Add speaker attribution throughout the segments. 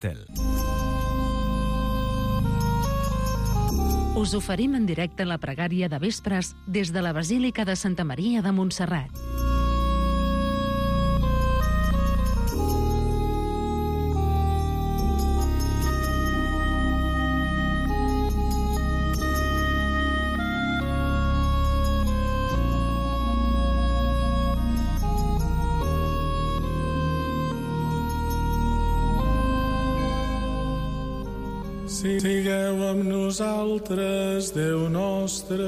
Speaker 1: TEL.
Speaker 2: Us oferim en directe la pregària de vespres des de la Basílica de Santa Maria de Montserrat.
Speaker 3: Sigueu amb nosaltres, Déu nostre.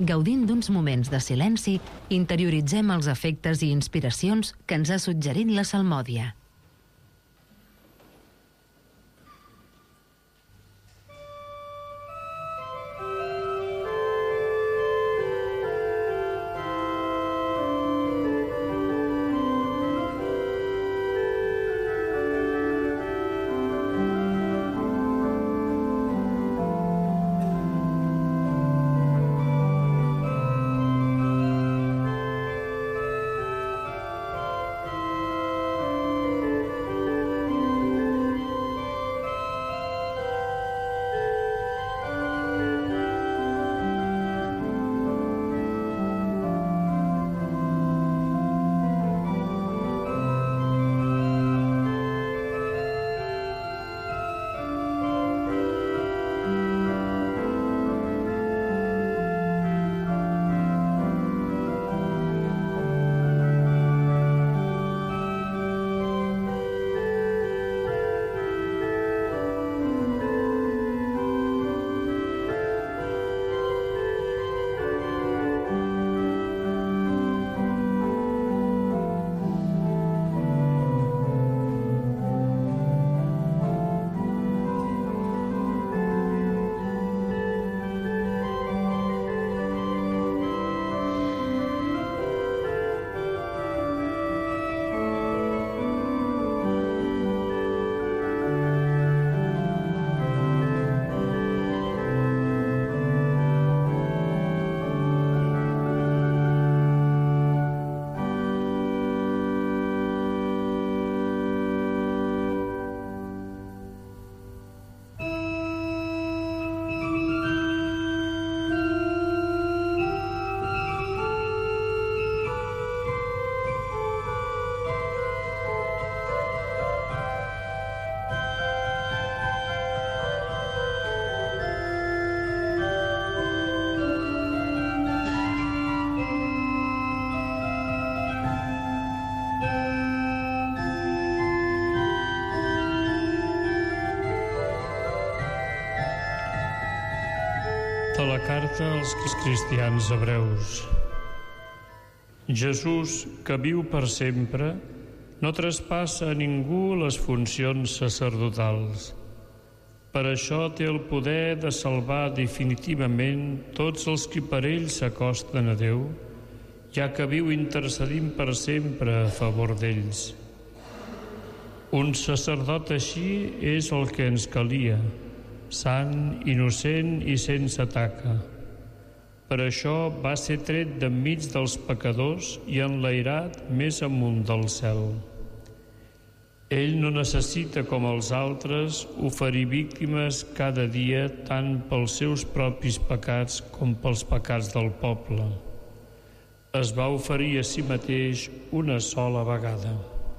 Speaker 2: gaudint d'uns moments de silenci, interioritzem els efectes i inspiracions que ens ha suggerit la salmòdia.
Speaker 1: De la carta als cristians hebreus. Jesús, que viu per sempre, no traspassa a ningú les funcions sacerdotals. Per això té el poder de salvar definitivament tots els qui per ell s'acosten a Déu, ja que viu intercedint per sempre a favor d'ells. Un sacerdot així és el que ens calia, sant, innocent i sense taca. Per això va ser tret d'enmig dels pecadors i enlairat més amunt del cel. Ell no necessita, com els altres, oferir víctimes cada dia tant pels seus propis pecats com pels pecats del poble. Es va oferir a si mateix una sola vegada.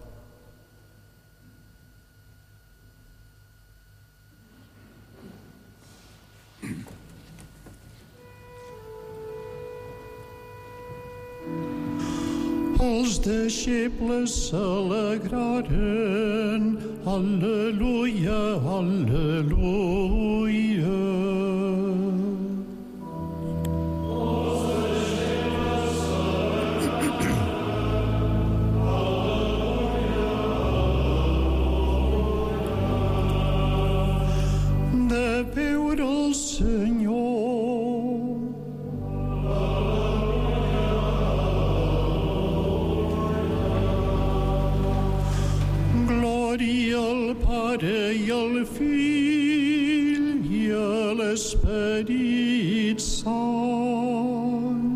Speaker 4: Els deixebles s'alegraren, al·leluia, al·leluia. De veure el Senyor. Glòria al Pare i al Fill i a l'Esperit Sant.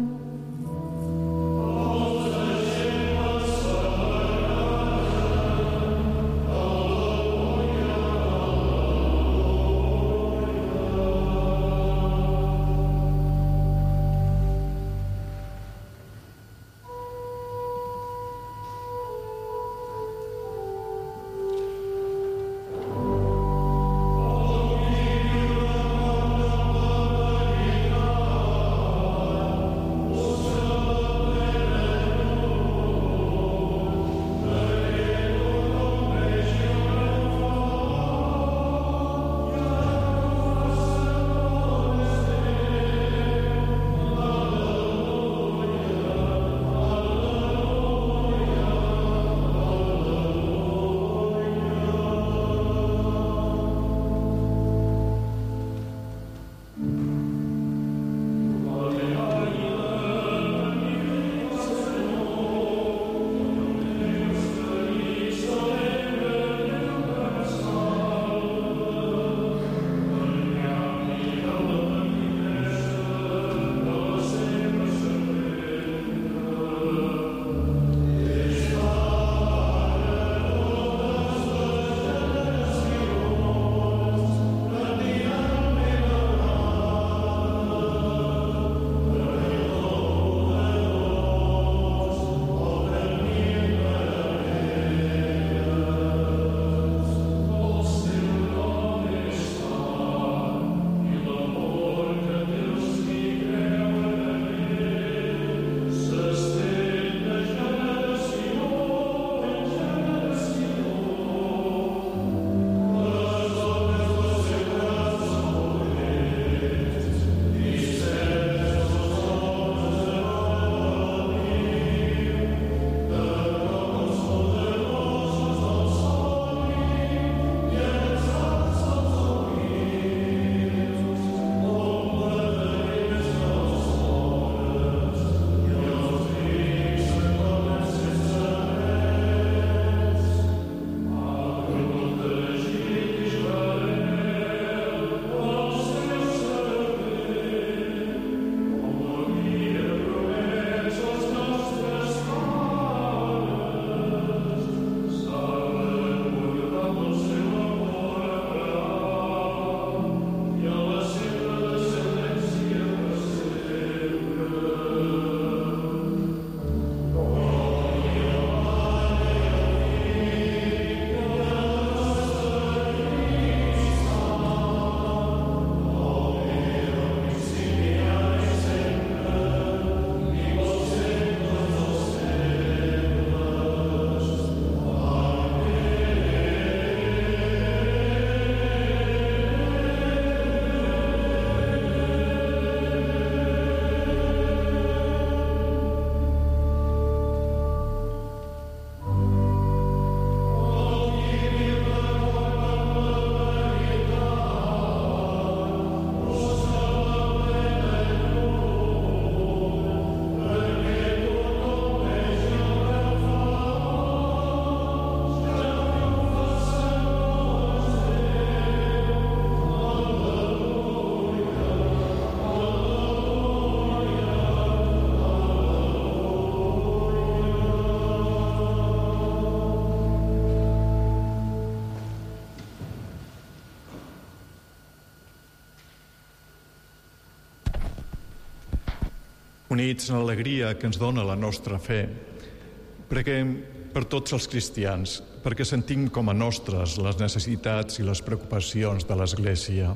Speaker 5: units en l'alegria que ens dona la nostra fe. Preguem per tots els cristians, perquè sentim com a nostres les necessitats i les preocupacions de l'Església.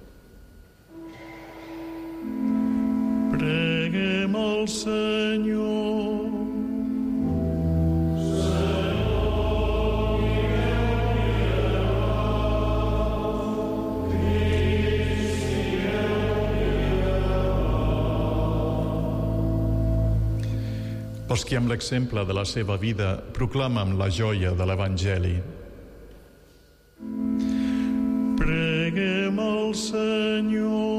Speaker 4: Preguem al Senyor.
Speaker 5: Pels qui amb l'exemple de la seva vida proclamen la joia de l'Evangeli.
Speaker 4: Preguem al Senyor.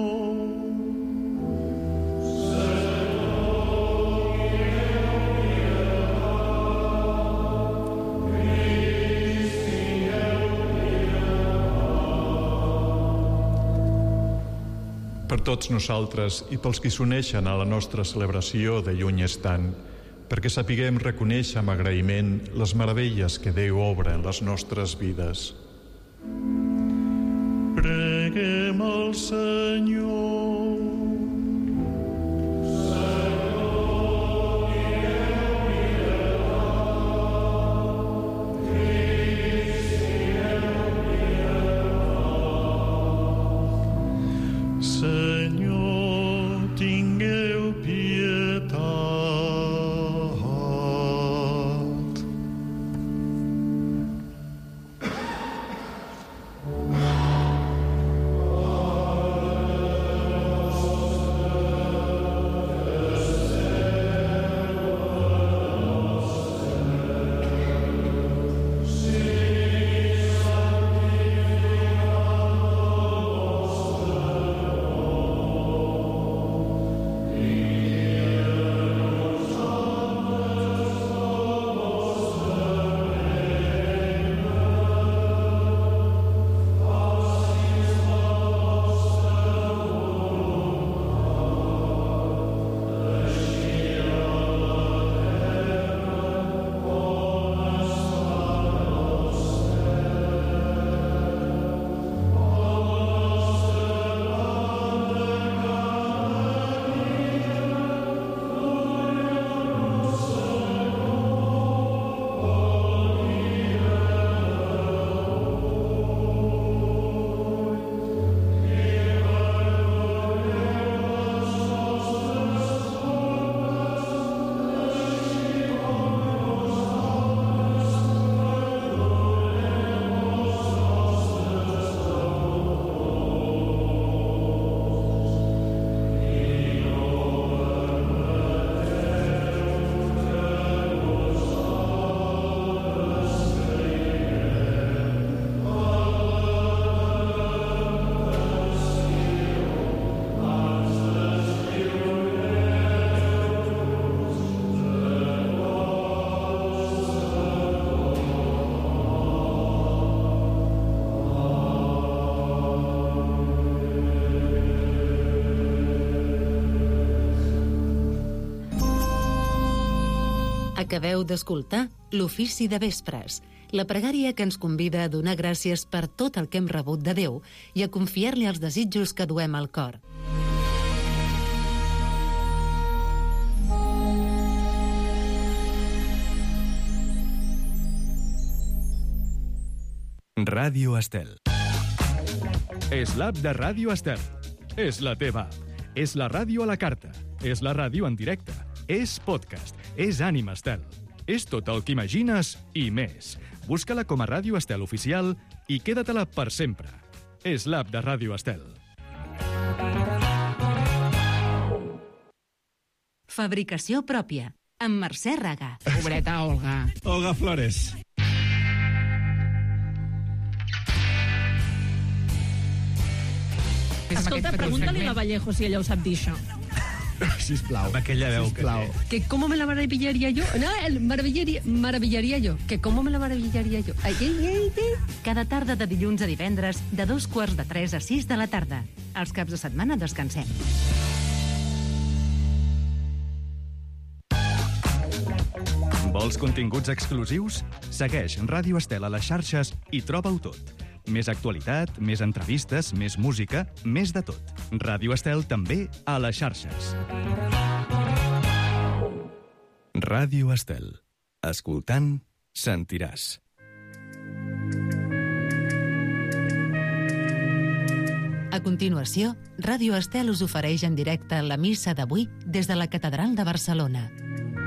Speaker 5: Per tots nosaltres i pels qui s'uneixen a la nostra celebració de lluny estant, perquè sapiguem reconèixer amb agraïment les meravelles que Déu obra en les nostres vides.
Speaker 4: Preguem al Senyor. Senyor, tingueu pietat.
Speaker 2: Acabeu d'escoltar l'Ofici de Vespres, la pregària que ens convida a donar gràcies per tot el que hem rebut de Déu i a confiar-li els desitjos que duem al cor.
Speaker 6: Ràdio Estel. És l'app de Ràdio Estel. És la teva app. És la ràdio a la carta. És la ràdio en directe. És podcast. És Ànima Estel. És tot el que imagines i més. Busca-la com a Ràdio Estel Oficial i queda-te-la per sempre. És l'app de Ràdio Estel.
Speaker 2: Fabricació pròpia, amb Mercè Raga.
Speaker 7: Pobreta Olga.
Speaker 8: Olga Flores.
Speaker 7: Escolta, pregunta-li a Vallejo si ella ho sap dir, això.
Speaker 8: Sisplau. Amb aquella veu
Speaker 7: que cómo me la maravillaría yo. No, maravillaría yo. Que cómo me la maravillaría yo.
Speaker 2: Cada tarda de dilluns a divendres, de 2:45 a 6 de la tarda. Els caps de setmana descansem.
Speaker 6: Vols continguts exclusius? Segueix Ràdio Estel a les xarxes i troba-ho tot. Més actualitat, més entrevistes, més música, més de tot. Ràdio Estel també a les xarxes. Ràdio Estel. Escoltant, sentiràs.
Speaker 2: A continuació, Ràdio Estel us ofereix en directe la missa d'avui des de la Catedral de Barcelona.